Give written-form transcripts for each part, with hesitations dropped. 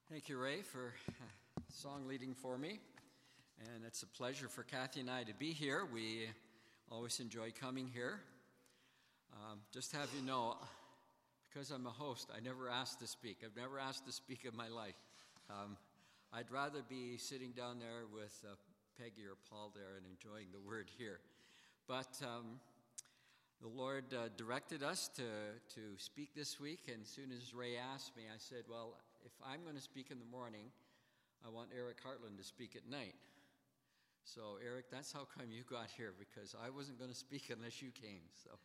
Thank you, Ray, for song leading for me. And it's a pleasure for Kathy and I to be here. We always enjoy coming here. Just to have you know, because I'm a host, I never asked to speak. I've never asked to speak in my life. I'd rather be sitting down there with Peggy or Paul there and enjoying the word here. But the Lord directed us to speak this week, and as soon as Ray asked me, I said, well, if I'm going to speak in the morning, I want Eric Hartland to speak at night. So, Eric, that's how come you got here, because I wasn't going to speak unless you came.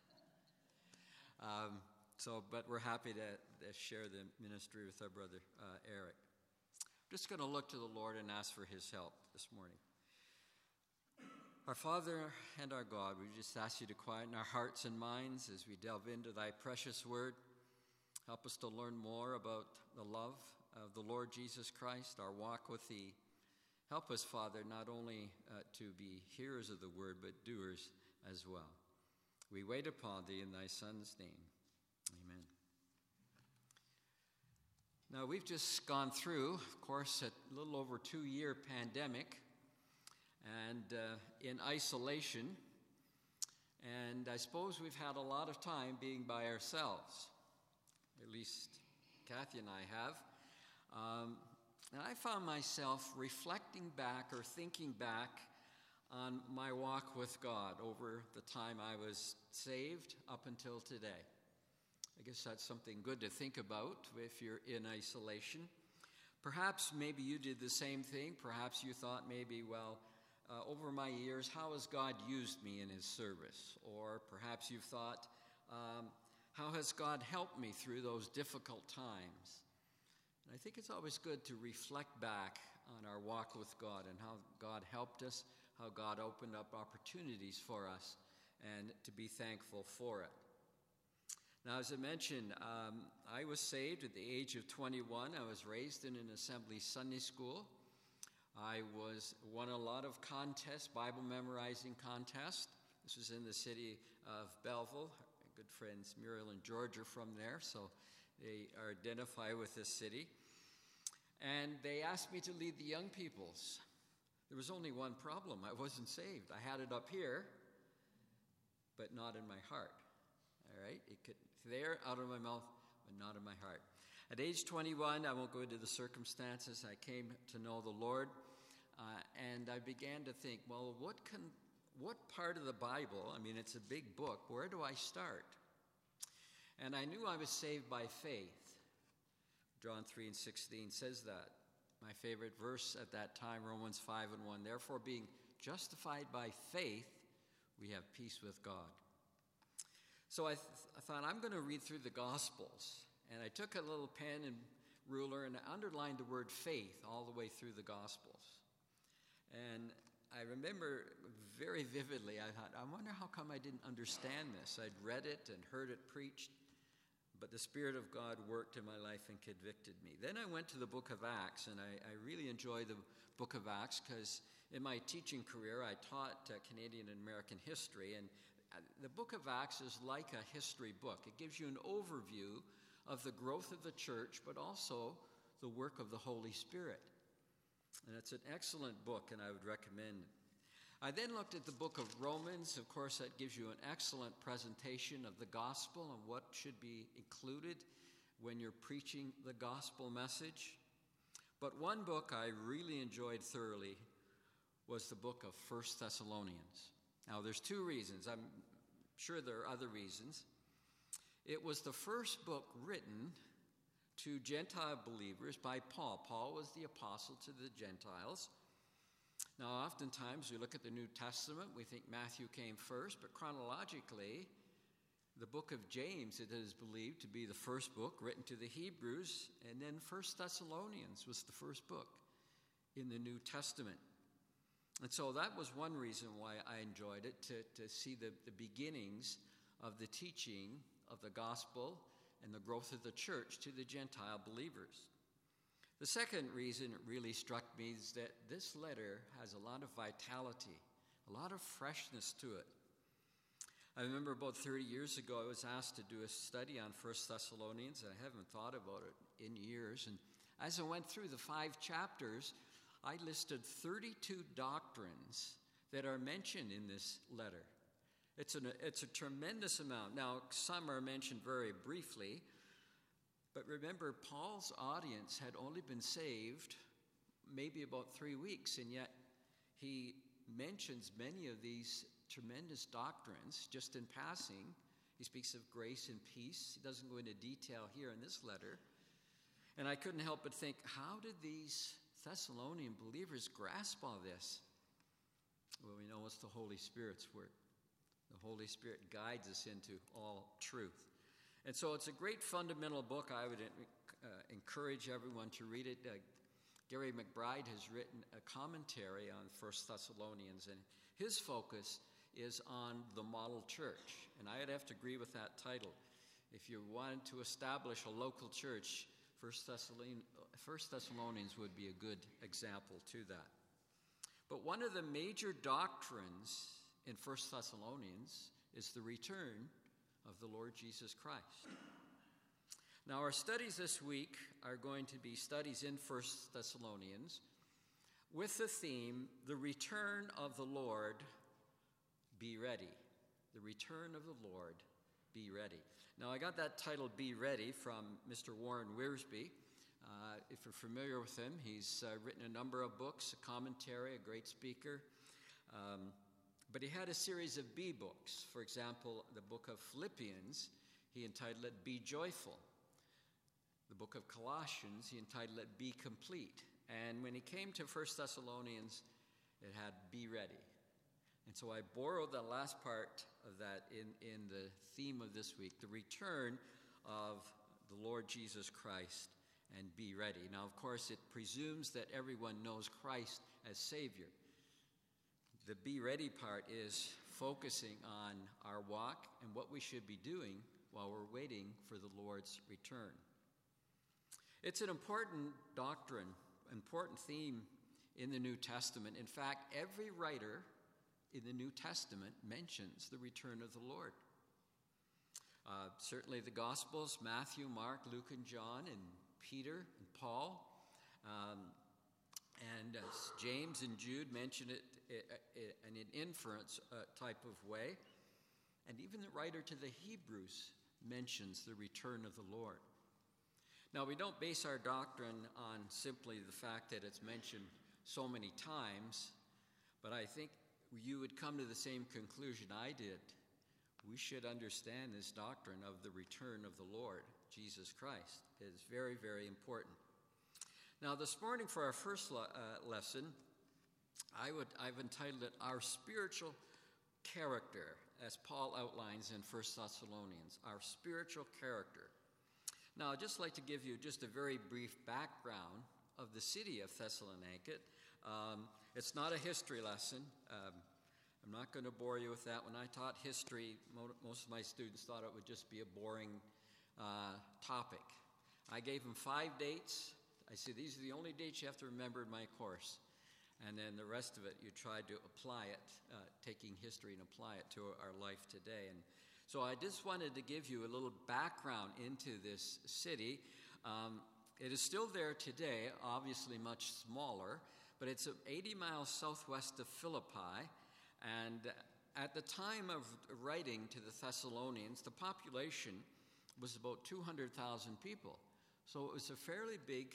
But we're happy to share the ministry with our brother Eric. I'm just going to look to the Lord and ask for his help this morning. Our Father and our God, we just ask you to quieten our hearts and minds as we delve into thy precious word. Help us to learn more about the love of the Lord Jesus Christ, our walk with thee. Help us, Father, not only to be hearers of the word, but doers as well. We wait upon thee in thy Son's name. Amen. Now, we've just gone through, of course, a little over 2-year pandemic and in isolation. And I suppose we've had a lot of time being by ourselves. At least Kathy and I have. And I found myself reflecting back or thinking back on my walk with God over the time I was saved up until today. I guess that's something good to think about if you're in isolation. Perhaps maybe you did the same thing. Perhaps you thought maybe, well, over my years, how has God used me in his service? Or perhaps you've thought, how has God helped me through those difficult times? And I think it's always good to reflect back on our walk with God and how God helped us, how God opened up opportunities for us, and to be thankful for it. Now, as I mentioned, I was saved at the age of 21. I was raised in an Assembly Sunday school. I won a lot of contests, Bible memorizing contests. This was in the city of Belleville. Good friends Muriel and George are from there, so they identify with this city. And they asked me to lead the young peoples. There was only one problem. I wasn't saved. I had it up here, but not in my heart. All right? It could there, out of my mouth, but not in my heart. At age 21, I won't go into the circumstances. I came to know the Lord, and I began to think, well, what part of the Bible, I mean, it's a big book, where do I start? And I knew I was saved by faith. John 3:16 says that. My favorite verse at that time, Romans 5:1. Therefore, being justified by faith, we have peace with God. So I thought, I'm going to read through the Gospels. And I took a little pen and ruler and I underlined the word faith all the way through the Gospels. And I remember very vividly, I thought, I wonder how come I didn't understand this. I'd read it and heard it preached, but the Spirit of God worked in my life and convicted me. Then I went to the book of Acts, and I really enjoy the book of Acts because in my teaching career, I taught Canadian and American history, and the book of Acts is like a history book. It gives you an overview of the growth of the church, but also the work of the Holy Spirit. And it's an excellent book, and I would recommend it. I then looked at the book of Romans. Of course, that gives you an excellent presentation of the gospel and what should be included when you're preaching the gospel message. But one book I really enjoyed thoroughly was the book of 1 Thessalonians. Now, there's 2 reasons. I'm sure there are other reasons. It was the first book written to Gentile believers by Paul. Paul was the apostle to the Gentiles. Now, oftentimes we look at the New Testament, we think Matthew came first, but chronologically, the book of James, it is believed to be the first book written to the Hebrews, and then 1 Thessalonians was the first book in the New Testament. And so that was one reason why I enjoyed it, to see the beginnings of the teaching of the gospel and the growth of the church to the Gentile believers. The second reason it really struck me is that this letter has a lot of vitality, a lot of freshness to it. I remember about 30 years ago, I was asked to do a study on 1 Thessalonians, and I haven't thought about it in years. And As I went through the 5 chapters, I listed 32 doctrines that are mentioned in this letter. It's a tremendous amount. Now, some are mentioned very briefly, but remember, Paul's audience had only been saved maybe about 3 weeks, and yet he mentions many of these tremendous doctrines just in passing. He speaks of grace and peace. He doesn't go into detail here in this letter. And I couldn't help but think, how did these Thessalonian believers grasp all this? Well, we know it's the Holy Spirit's work. The Holy Spirit guides us into all truth. And so it's a great fundamental book. I would encourage everyone to read it. Gary McBride has written a commentary on 1 Thessalonians, and his focus is on the model church. And I'd have to agree with that title. If you wanted to establish a local church, 1 Thessalonians would be a good example to that. But one of the major doctrines in 1 Thessalonians is the return of the Lord Jesus Christ. Now, our studies this week are going to be studies in 1 Thessalonians with the theme, the return of the Lord, be ready. The return of the Lord, be ready. Now, I got that title, Be Ready, from Mr. Warren Wiersbe. If you're familiar with him, he's written a number of books, a commentary, a great speaker. But he had a series of B books. For example, the book of Philippians, he entitled it, Be Joyful. The book of Colossians, he entitled it, Be Complete. And when he came to 1 Thessalonians, it had Be Ready. And so I borrowed the last part of that in the theme of this week, the return of the Lord Jesus Christ, and be ready. Now, of course, it presumes that everyone knows Christ as Savior. The be ready part is focusing on our walk and what we should be doing while we're waiting for the Lord's return. It's an important doctrine, important theme in the New Testament. In fact, every writer in the New Testament mentions the return of the Lord. Certainly the Gospels, Matthew, Mark, Luke, and John, and Peter and Paul, and James and Jude mention it in an inference type of way. And even the writer to the Hebrews mentions the return of the Lord. Now, we don't base our doctrine on simply the fact that it's mentioned so many times, but I think you would come to the same conclusion I did. We should understand this doctrine of the return of the Lord, Jesus Christ. It is very, very important. Now, this morning for our first lesson, I've entitled it, Our Spiritual Character, as Paul outlines in 1 Thessalonians, Our Spiritual Character. Now, I'd just like to give you just a very brief background of the city of Thessalonica. It's not a history lesson. I'm not going to bore you with that. When I taught history, most of my students thought it would just be a boring topic. I gave them 5 dates. I said, these are the only dates you have to remember in my course. And then the rest of it, you tried to apply it, taking history and apply it to our life today. And so I just wanted to give you a little background into this city. It is still there today, obviously much smaller, but it's 80 miles southwest of Philippi. And at the time of writing to the Thessalonians, the population was about 200,000 people. So it was a fairly big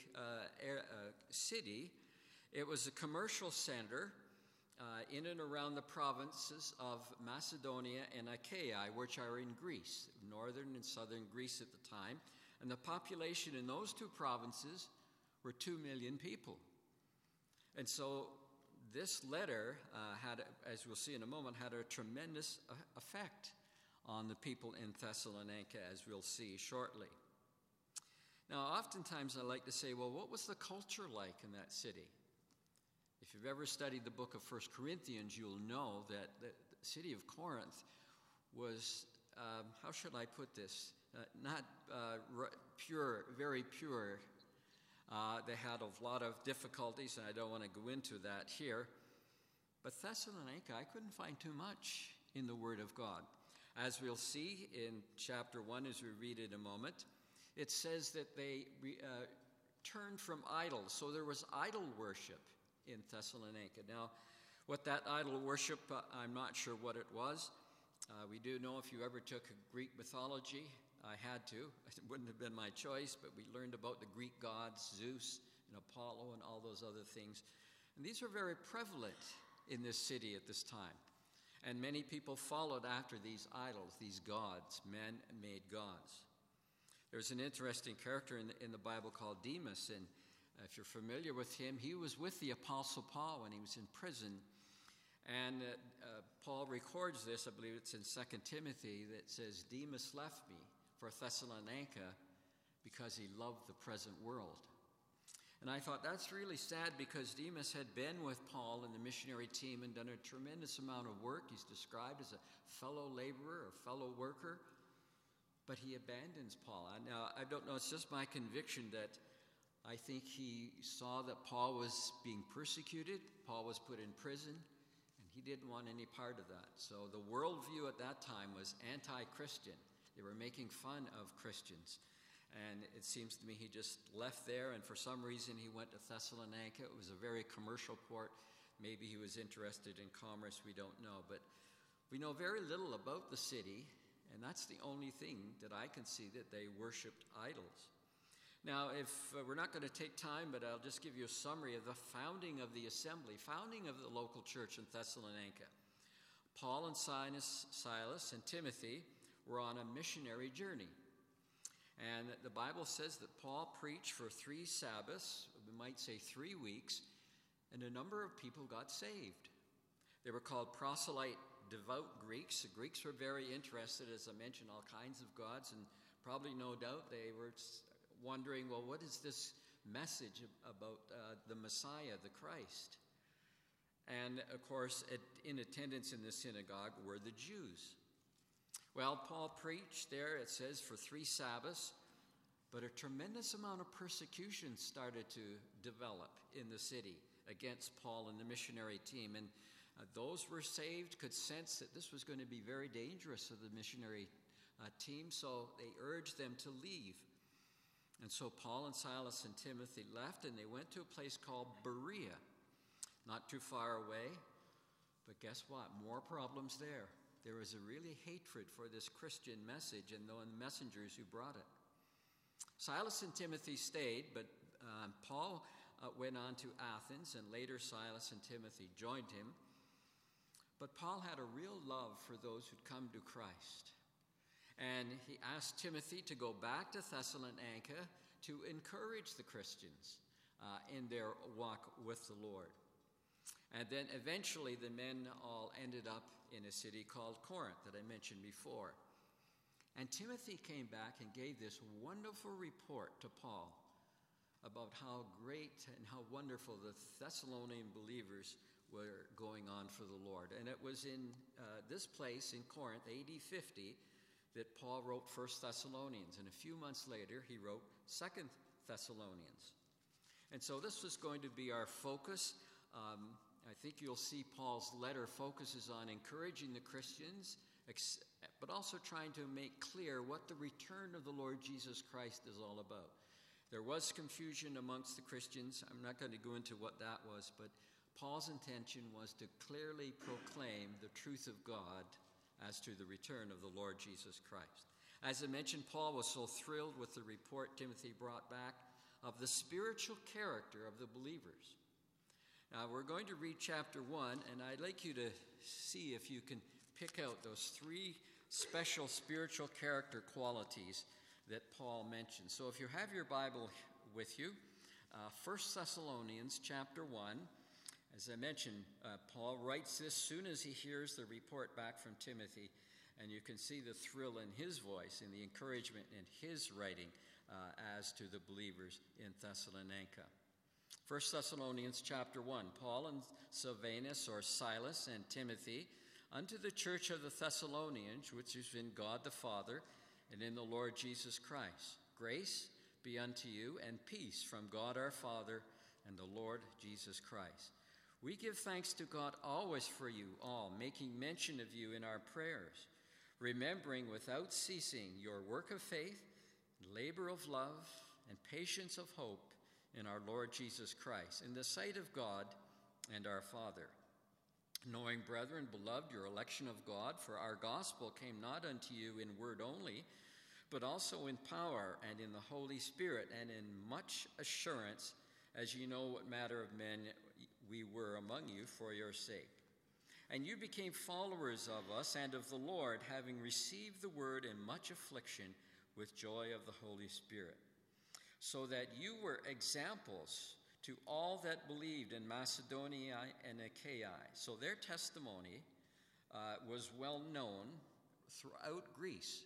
city. It was a commercial center in and around the provinces of Macedonia and Achaia, which are in Greece, northern and southern Greece at the time. And the population in those 2 provinces were 2 million people. And so this letter had, as we'll see in a moment, had a tremendous effect on the people in Thessalonica, as we'll see shortly. Now, oftentimes I like to say, well, what was the culture like in that city? If you've ever studied the book of 1 Corinthians, you'll know that the city of Corinth was, how should I put this, not pure, very pure. They had a lot of difficulties, and I don't want to go into that here. But Thessalonica, I couldn't find too much in the Word of God. As we'll see in chapter 1, as we read it in a moment, it says that they turned from idols. So there was idol worship in Thessalonica. Now, what that idol worship, I'm not sure what it was. We do know if you ever took Greek mythology, I had to. It wouldn't have been my choice, but we learned about the Greek gods, Zeus and Apollo and all those other things. And these were very prevalent in this city at this time. And many people followed after these idols, these gods, man-made gods. There's an interesting character in the Bible called Demas, and if you're familiar with him, he was with the Apostle Paul when he was in prison. And Paul records this, I believe it's in 2 Timothy, that says, Demas left me for Thessalonica because he loved the present world. And I thought that's really sad because Demas had been with Paul in the missionary team and done a tremendous amount of work. He's described as a fellow laborer, a fellow worker, but he abandons Paul. Now, I don't know, it's just my conviction that I think he saw that Paul was being persecuted, Paul was put in prison, and he didn't want any part of that. So the worldview at that time was anti-Christian. They were making fun of Christians. And it seems to me he just left there, and for some reason he went to Thessalonica. It was a very commercial port. Maybe he was interested in commerce, we don't know. But we know very little about the city, and that's the only thing that I can see, that they worshipped idols. Now, if we're not going to take time, but I'll just give you a summary of the founding of the assembly, founding of the local church in Thessalonica. Paul and Silas and Timothy were on a missionary journey. And the Bible says that Paul preached for 3 Sabbaths, we might say 3 weeks, and a number of people got saved. They were called proselyte devout Greeks. The Greeks were very interested, as I mentioned, all kinds of gods, and probably no doubt they were wondering, well, what is this message about the Messiah, the Christ? And, of course, in attendance in the synagogue were the Jews. Well, Paul preached there, it says, for 3 Sabbaths, but a tremendous amount of persecution started to develop in the city against Paul and the missionary team. And those who were saved could sense that this was going to be very dangerous to the missionary team, so they urged them to leave. And so Paul and Silas and Timothy left, and they went to a place called Berea, not too far away. But guess what? More problems there. There was a really hatred for this Christian message and the messengers who brought it. Silas and Timothy stayed, but Paul went on to Athens, and later Silas and Timothy joined him. But Paul had a real love for those who'd come to Christ. And he asked Timothy to go back to Thessalonica to encourage the Christians in their walk with the Lord. And then eventually the men all ended up in a city called Corinth that I mentioned before. And Timothy came back and gave this wonderful report to Paul about how great and how wonderful the Thessalonian believers were going on for the Lord. And it was in this place in Corinth, AD 50, that Paul wrote 1 Thessalonians. And a few months later, he wrote 2 Thessalonians. And so this was going to be our focus. I think you'll see Paul's letter focuses on encouraging the Christians, but also trying to make clear what the return of the Lord Jesus Christ is all about. There was confusion amongst the Christians. I'm not going to go into what that was, but Paul's intention was to clearly proclaim the truth of God as to the return of the Lord Jesus Christ. As I mentioned, Paul was so thrilled with the report Timothy brought back of the spiritual character of the believers. Now, we're going to read chapter 1, and I'd like you to see if you can pick out those 3 special spiritual character qualities that Paul mentioned. So if you have your Bible with you, 1 Thessalonians chapter 1, as I mentioned, Paul writes this soon as he hears the report back from Timothy, and you can see the thrill in his voice and the encouragement in his writing as to the believers in Thessalonica. 1 Thessalonians chapter 1, Paul and Silvanus, or Silas, and Timothy, unto the church of the Thessalonians, which is in God the Father, and in the Lord Jesus Christ. Grace be unto you, and peace from God our Father and the Lord Jesus Christ. We give thanks to God always for you all, making mention of you in our prayers, remembering without ceasing your work of faith, labor of love, and patience of hope, in our Lord Jesus Christ, in the sight of God and our Father. Knowing, brethren, beloved, your election of God, for our gospel came not unto you in word only, but also in power and in the Holy Spirit, and in much assurance, as ye know what manner of men we were among you for your sake. And you became followers of us and of the Lord, having received the word in much affliction with joy of the Holy Spirit, so that you were examples to all that believed in Macedonia and Achaia. So their testimony was well known throughout Greece.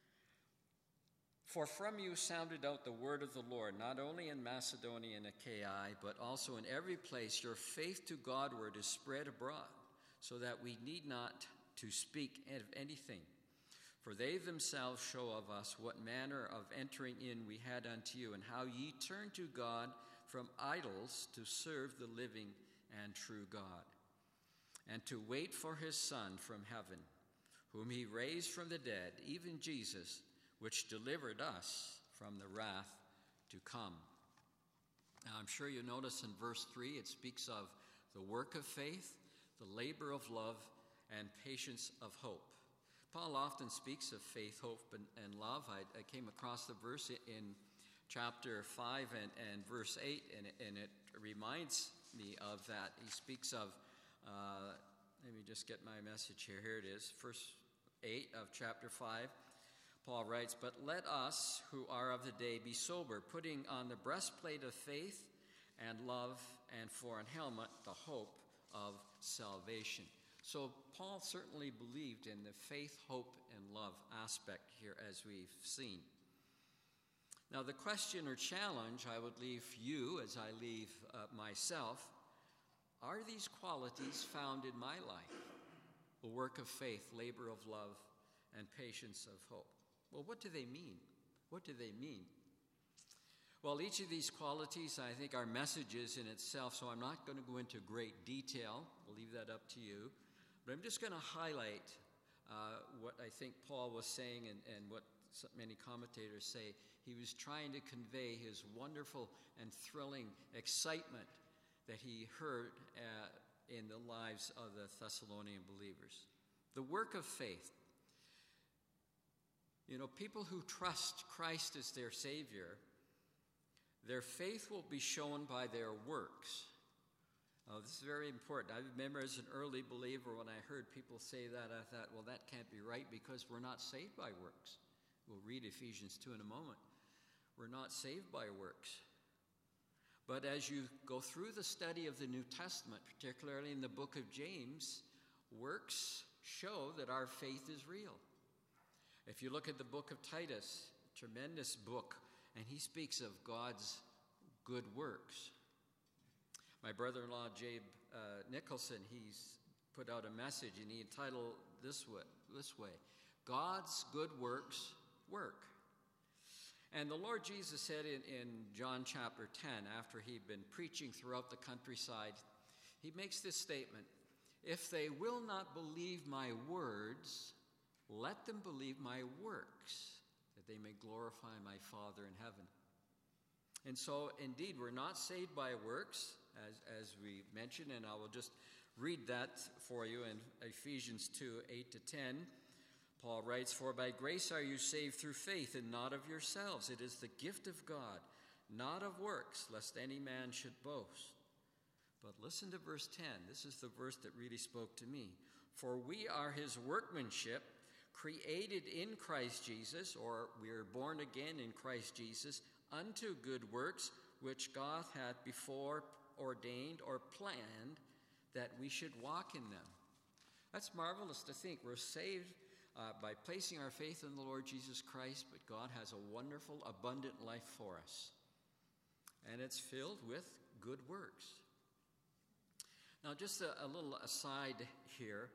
For from you sounded out the word of the Lord, not only in Macedonia and Achaia, but also in every place your faith to Godward is spread abroad, so that we need not to speak of anything. For they themselves show of us what manner of entering in we had unto you, and how ye turned to God from idols to serve the living and true God, and to wait for his Son from heaven, whom he raised from the dead, even Jesus, which delivered us from the wrath to come. Now, I'm sure you notice in verse 3, it speaks of the work of faith, the labor of love, and patience of hope. Paul often speaks of faith, hope, and love. I came across the verse in chapter 5 and verse 8, and it reminds me of that. He speaks of, let me just get my message here. Here it is, verse 8 of chapter 5. Paul writes, "But let us who are of the day be sober, putting on the breastplate of faith and love, and for an helmet the hope of salvation." So Paul certainly believed in the faith, hope, and love aspect here, as we've seen. Now, the question or challenge I would leave you as I leave myself, are these qualities found in my life? The work of faith, labor of love, and patience of hope. Well, what do they mean? What do they mean? Well, each of these qualities, I think, are messages in itself, so I'm not going to go into great detail. I'll leave that up to you. But I'm just going to highlight what I think Paul was saying and what many commentators say. He was trying to convey his wonderful and thrilling excitement that he heard in the lives of the Thessalonian believers. The work of faith. You know, people who trust Christ as their Savior, their faith will be shown by their works. Oh, this is very important. I remember as an early believer when I heard people say that, I thought, well, that can't be right because we're not saved by works. We'll read Ephesians 2 in a moment. We're not saved by works. But as you go through the study of the New Testament, particularly in the book of James, works show that our faith is real. If you look at the book of Titus, a tremendous book, and he speaks of God's good works. My brother-in-law, Jabe Nicholson, he's put out a message, and he entitled this way, God's good works work. And the Lord Jesus said in John chapter 10, after he'd been preaching throughout the countryside, he makes this statement, "If they will not believe my words, let them believe my works, that they may glorify my Father in heaven." And so, indeed, we're not saved by works, as we mentioned, and I will just read that for you in Ephesians 2, 8 to 10. Paul writes, "For by grace are you saved through faith, and not of yourselves. It is the gift of God, not of works, lest any man should boast." But listen to verse 10. This is the verse that really spoke to me. "For we are his workmanship, created in Christ Jesus," or we are born again in Christ Jesus, "unto good works, which God hath before ordained or planned that we should walk in them." That's marvelous to think. We're saved by placing our faith in the Lord Jesus Christ, but God has a wonderful, abundant life for us. And it's filled with good works. Now, just a little aside here.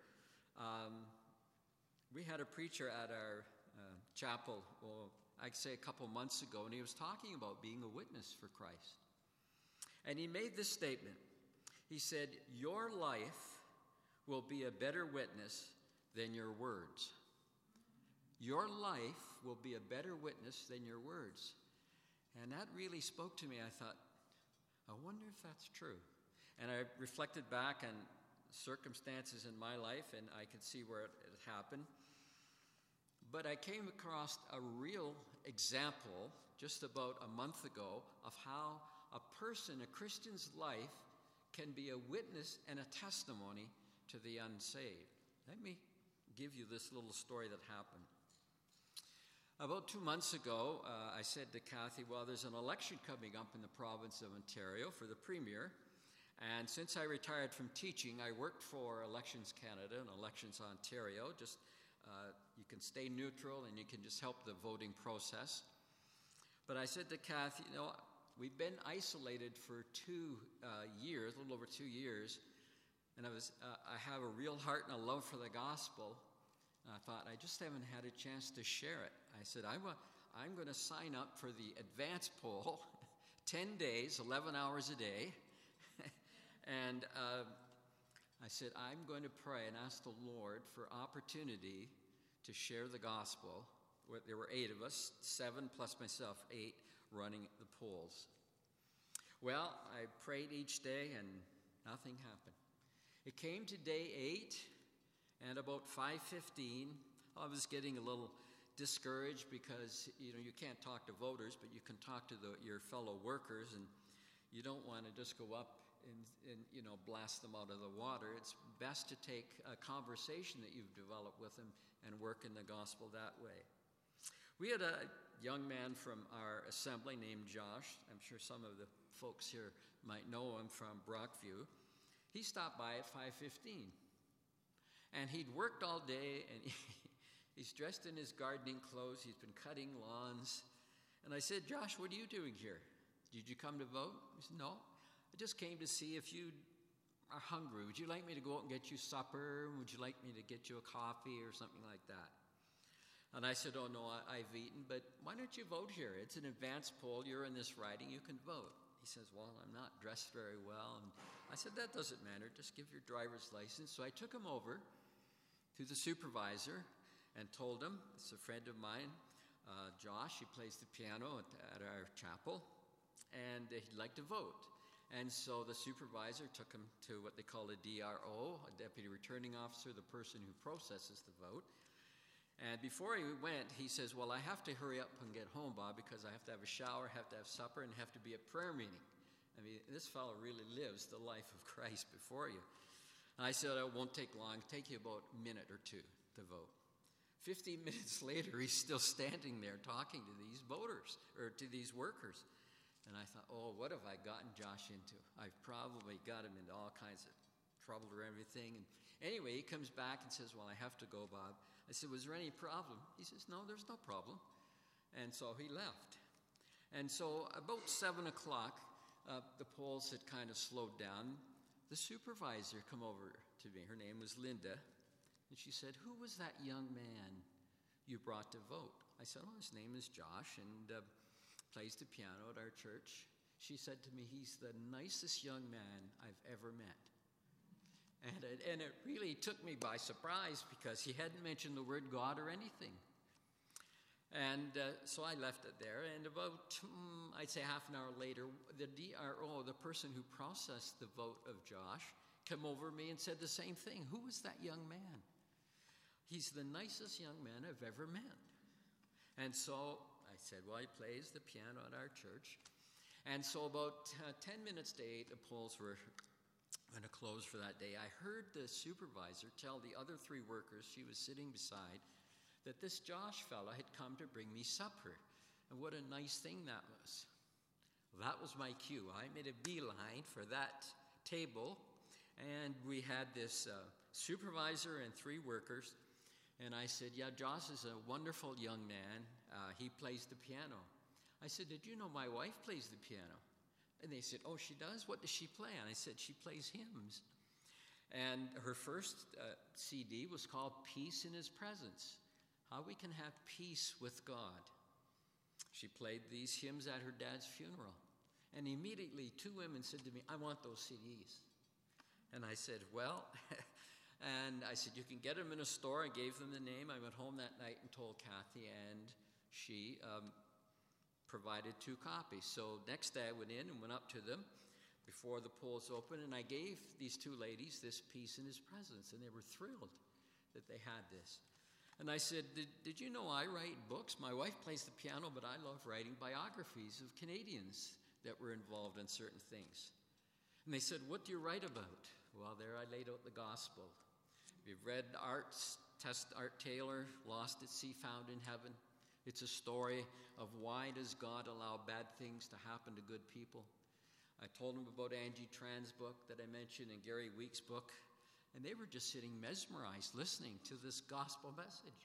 We had a preacher at our chapel, well, I'd say a couple months ago, and he was talking about being a witness for Christ. And he made this statement. He said, "Your life will be a better witness than your words." Your life will be a better witness than your words. And that really spoke to me. I thought, I wonder if that's true. And I reflected back on circumstances in my life, and I could see where it happened. But I came across a real example just about a month ago of how a person, a Christian's life, can be a witness and a testimony to the unsaved. Let me give you this little story that happened. About 2 months ago, I said to Kathy, well, there's an election coming up in the province of Ontario for the premier. And since I retired from teaching, I worked for Elections Canada and Elections Ontario. You can stay neutral and you can just help the voting process. But I said to Kathy, we've been isolated for 2 years, a little over 2 years. And I have a real heart and a love for the gospel. And I thought, I just haven't had a chance to share it. I said, I'm going to sign up for the advance poll, 10 days, 11 hours a day. And I said, I'm going to pray and ask the Lord for opportunity to share the gospel. There were 8 of us, 7 plus myself, 8, running the polls. Well, I prayed each day and nothing happened. It came to day 8, and about 5:15, I was getting a little discouraged because, you can't talk to voters, but you can talk to your fellow workers, and you don't want to just go up and blast them out of the water. It's best to take a conversation that you've developed with them and work in the gospel that way. We had a young man from our assembly named Josh. I'm sure some of the folks here might know him from Brockview. He stopped by at 5:15. And he'd worked all day, and he's dressed in his gardening clothes. He's been cutting lawns. And I said, Josh, what are you doing here? Did you come to vote? He said, no. I just came to see if you are hungry. Would you like me to go out and get you supper? Would you like me to get you a coffee or something like that? And I said, oh, no, I've eaten, but why don't you vote here? It's an advance poll. You're in this riding. You can vote. He says, well, I'm not dressed very well. And I said, that doesn't matter. Just give your driver's license. So I took him over to the supervisor and told him, it's a friend of mine, Josh, he plays the piano at our chapel, and he'd like to vote. And so the supervisor took him to what they call a DRO, a deputy returning officer, the person who processes the vote. And before he went, he says, well, I have to hurry up and get home, Bob, because I have to have a shower, have to have supper, and have to be at prayer meeting. I mean, this fellow really lives the life of Christ before you. And I said, it won't take long. It'll take you about a minute or two to vote. 15 minutes later, he's still standing there talking to these voters, or to these workers. And I thought, oh, what have I gotten Josh into? I've probably got him into all kinds of trouble or everything. And anyway, he comes back and says, well, I have to go, Bob. I said, was there any problem? He says, no, there's no problem. And so he left. And so about 7 o'clock, the polls had kind of slowed down. The supervisor come over to me. Her name was Linda. And she said, who was that young man you brought to vote? I said, oh, his name is Josh, and plays the piano at our church. She said to me, he's the nicest young man I've ever met. And it really took me by surprise because he hadn't mentioned the word God or anything. And so I left it there. And about, I'd say half an hour later, the DRO, the person who processed the vote of Josh, came over to me and said the same thing. Who was that young man? He's the nicest young man I've ever met. And so I said, well, he plays the piano at our church. And so about 10 minutes to 8, the polls were going to close for that day. I heard the supervisor tell the other 3 workers she was sitting beside that this Josh fella had come to bring me supper. And what a nice thing that was. Well, that was my cue. I made a beeline for that table, and we had this supervisor and 3 workers. And I said, yeah, Josh is a wonderful young man. He plays the piano. I said, did you know my wife plays the piano? And they said, oh, she does? What does she play? And I said, she plays hymns. And her first CD was called Peace in His Presence. How we can have peace with God. She played these hymns at her dad's funeral. And immediately 2 women said to me, I want those CDs. And I said, well, and I said, you can get them in a store. I gave them the name. I went home that night and told Kathy, and she provided 2 copies. So next day I went in and went up to them, before the polls opened, and I gave these two ladies this piece in his presence, and they were thrilled that they had this. And I said, did you know I write books? My wife plays the piano, but I love writing biographies of Canadians that were involved in certain things. And they said, what do you write about? Well, there I laid out the gospel. We've read Art Taylor, Lost at Sea, Found in Heaven. It's a story of why does God allow bad things to happen to good people. I told them about Angie Tran's book that I mentioned and Gary Week's book, and they were just sitting mesmerized listening to this gospel message.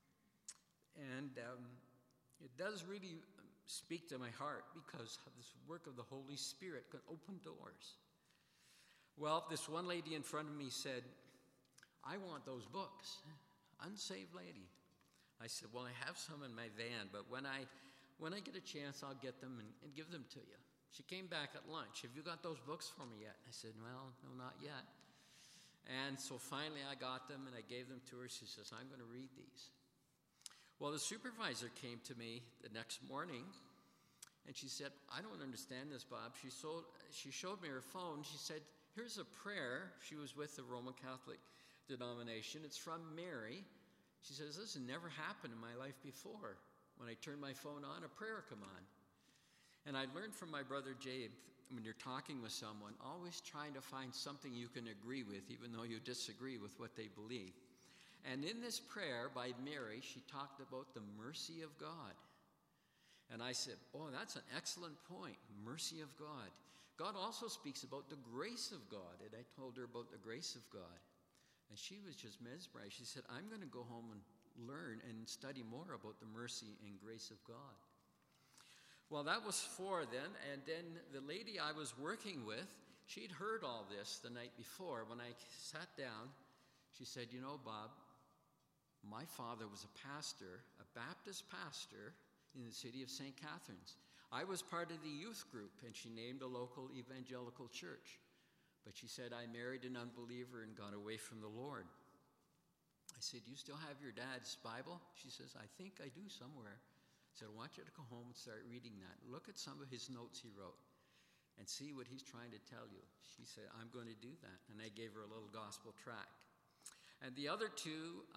And it does really speak to my heart because this work of the Holy Spirit can open doors. Well, this one lady in front of me said, I want those books. Unsaved lady. I said, well, I have some in my van, but when I get a chance, I'll get them and give them to you. She came back at lunch. Have you got those books for me yet? I said, well, no, not yet. And so finally I got them and I gave them to her. She says, I'm going to read these. Well, the supervisor came to me the next morning and she said, I don't understand this, Bob. She showed me her phone. She said, here's a prayer. She was with the Roman Catholic denomination. It's from Mary. She says, this has never happened in my life before. When I turn my phone on, a prayer come on. And I learned from my brother Jabe, when you're talking with someone, always trying to find something you can agree with, even though you disagree with what they believe. And in this prayer by Mary, she talked about the mercy of God. And I said, oh, that's an excellent point, mercy of God. God also speaks about the grace of God. And I told her about the grace of God. And she was just mesmerized. She said, I'm going to go home and learn and study more about the mercy and grace of God. Well, that was 4 then. And then the lady I was working with, she'd heard all this the night before. When I sat down, she said, you know, Bob, my father was a pastor, a Baptist pastor in the city of St. Catharines. I was part of the youth group, and she named a local evangelical church. But she said, I married an unbeliever and got away from the Lord. I said, you still have your dad's Bible? She says, I think I do somewhere. I said, I want you to go home and start reading that. Look at some of his notes he wrote and see what he's trying to tell you. She said, I'm going to do that. And I gave her a little gospel tract. And the other 2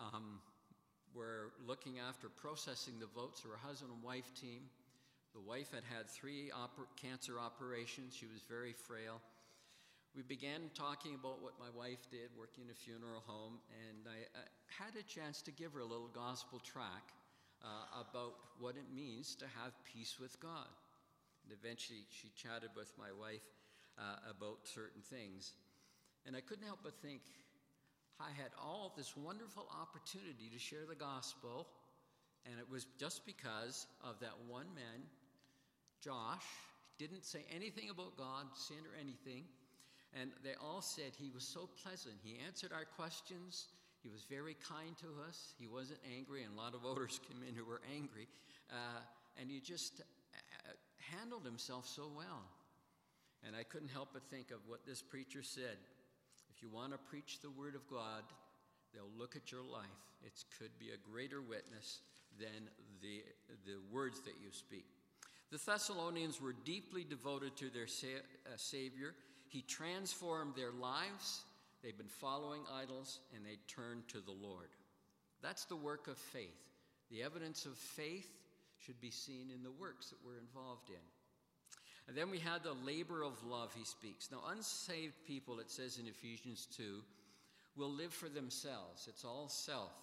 were looking after processing the votes. Her husband and wife team. The wife had 3 cancer operations. She was very frail. We began talking about what my wife did, working in a funeral home, and I had a chance to give her a little gospel tract about what it means to have peace with God. And eventually she chatted with my wife about certain things. And I couldn't help but think, I had all this wonderful opportunity to share the gospel, and it was just because of that one man, Josh, didn't say anything about God, sin or anything. And they all said he was so pleasant. He answered our questions. He was very kind to us. He wasn't angry, and a lot of voters came in who were angry. And he just handled himself so well. And I couldn't help but think of what this preacher said. If you want to preach the word of God, they'll look at your life. It could be a greater witness than the words that you speak. The Thessalonians were deeply devoted to their Savior. He transformed their lives. They've been following idols, and they turned to the Lord. That's the work of faith. The evidence of faith should be seen in the works that we're involved in. And then we had the labor of love, he speaks. Now, unsaved people, it says in Ephesians 2, will live for themselves. It's all self.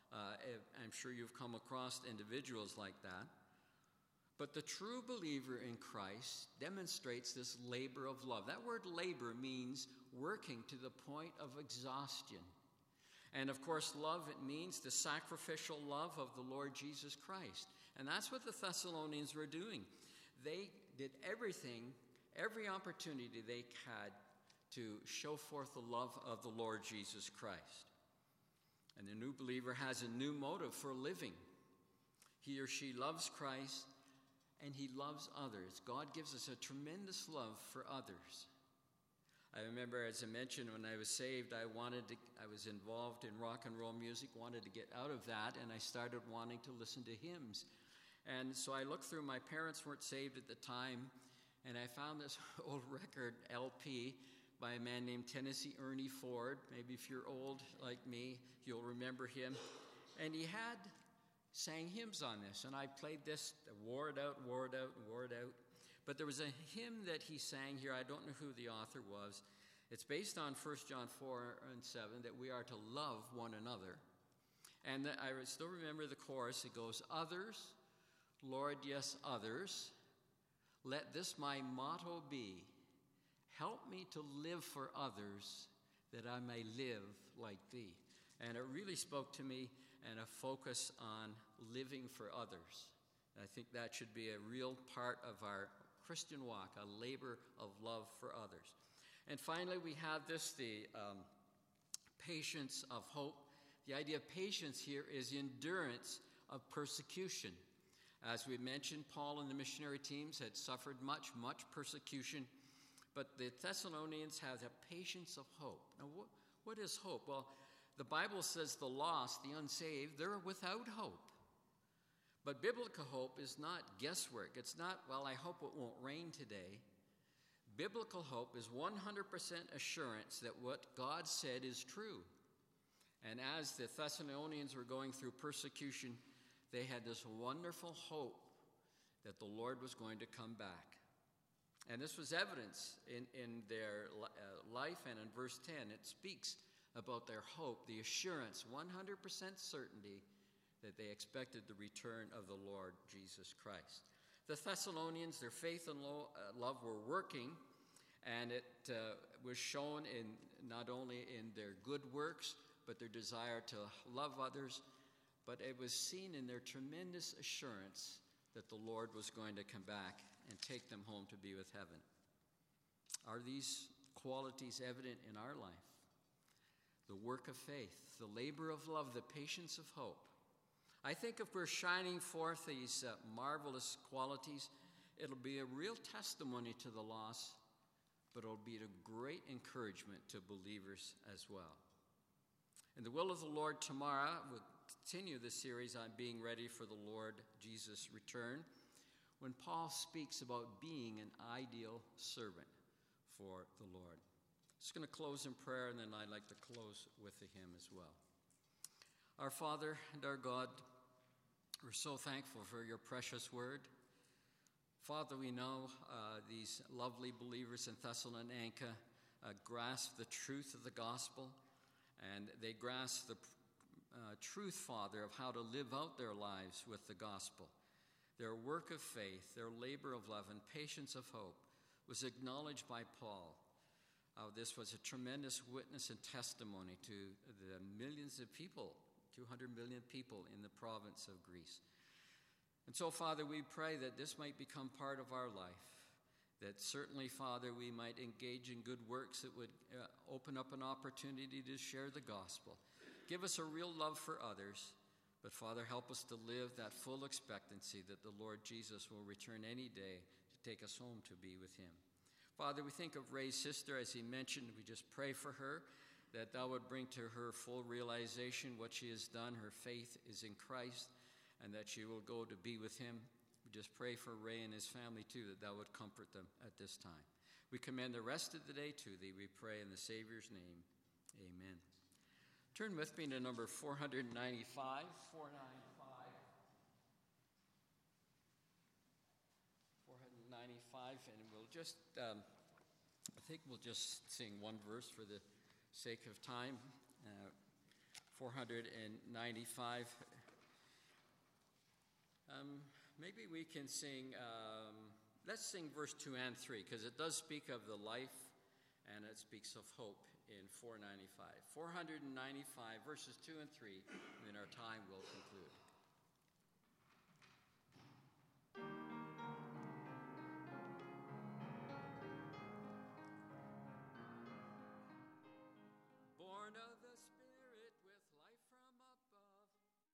I'm sure you've come across individuals like that. But the true believer in Christ demonstrates this labor of love. That word labor means working to the point of exhaustion. And of course, love, it means the sacrificial love of the Lord Jesus Christ. And that's what the Thessalonians were doing. They did everything, every opportunity they had to show forth the love of the Lord Jesus Christ. And the new believer has a new motive for living. He or she loves Christ, and he loves others. God gives us a tremendous love for others. I remember, as I mentioned, when I was saved, I was involved in rock and roll music, wanted to get out of that, and I started wanting to listen to hymns. And so I looked through, my parents weren't saved at the time, and I found this old record LP by a man named Tennessee Ernie Ford. Maybe if you're old like me, you'll remember him. And he had sang hymns on this, and I played this, wore it out. But there was a hymn that he sang here. I don't know who the author was. It's based on 1 John 4 and 7, that we are to love one another. And I still remember the chorus. It goes, others, Lord, yes, others, let this my motto be. Help me to live for others, that I may live like thee. And it really spoke to me, and a focus on living for others. I think that should be a real part of our Christian walk, a labor of love for others. And finally, we have this, the patience of hope. The idea of patience here is endurance of persecution. As we mentioned, Paul and the missionary teams had suffered much persecution, but the Thessalonians have a patience of hope. Now, what is hope? Well, the Bible says the lost, the unsaved, they're without hope. But biblical hope is not guesswork. It's not, well, I hope it won't rain today. Biblical hope is 100% assurance that what God said is true. And as the Thessalonians were going through persecution, they had this wonderful hope that the Lord was going to come back. And this was evidence in their life, and in verse 10, it speaks about their hope, the assurance, 100% certainty that they expected the return of the Lord Jesus Christ. The Thessalonians, their faith and love were working, and it was shown in not only in their good works, but their desire to love others, but it was seen in their tremendous assurance that the Lord was going to come back and take them home to be with heaven. Are these qualities evident in our life? The work of faith, the labor of love, the patience of hope. I think if we're shining forth these marvelous qualities, it'll be a real testimony to the lost, but it'll be a great encouragement to believers as well. In the will of the Lord, tomorrow we'll continue the series on being ready for the Lord Jesus' return, when Paul speaks about being an ideal servant for the Lord. I'm just going to close in prayer, and then I'd like to close with the hymn as well. Our Father and our God, we're so thankful for your precious word. Father, we know these lovely believers in Thessalonica grasp the truth of the gospel, and they grasp the truth, Father, of how to live out their lives with the gospel. Their work of faith, their labor of love, and patience of hope was acknowledged by Paul. This was a tremendous witness and testimony to the millions of people, 200 million people in the province of Greece. And so, Father, we pray that this might become part of our life, that certainly, Father, we might engage in good works that would open up an opportunity to share the gospel. Give us a real love for others, but, Father, help us to live that full expectancy that the Lord Jesus will return any day to take us home to be with him. Father, we think of Ray's sister, as he mentioned. We just pray for her, that thou would bring to her full realization what she has done. Her faith is in Christ, and that she will go to be with him. We just pray for Ray and his family, too, that thou would comfort them at this time. We commend the rest of the day to thee, we pray in the Savior's name. Amen. Turn with me to number 495, 495. 495, and we'll just, I think we'll just sing one verse for the sake of time. 495. Maybe we can sing, let's sing verse 2 and 3, because it does speak of the life and it speaks of hope in 495. 495, verses 2 and 3, and then our time will conclude.